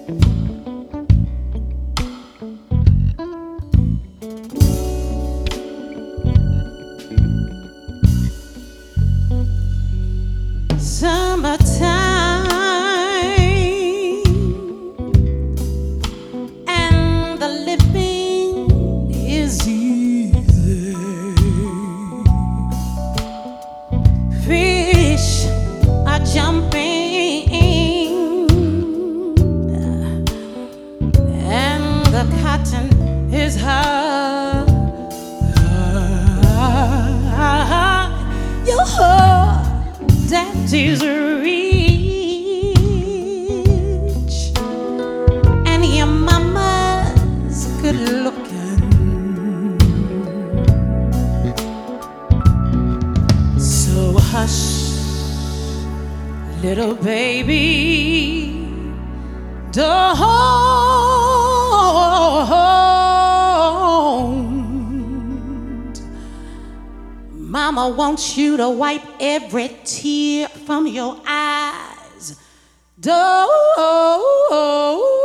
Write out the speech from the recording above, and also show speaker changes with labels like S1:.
S1: Summertime and the living is easy. Fish are jumping and the cotton is high. Your daddy's rich and your mama's good looking. So hush, little baby, don't. Mama wants you to wipe every tear from your eyes. Don't.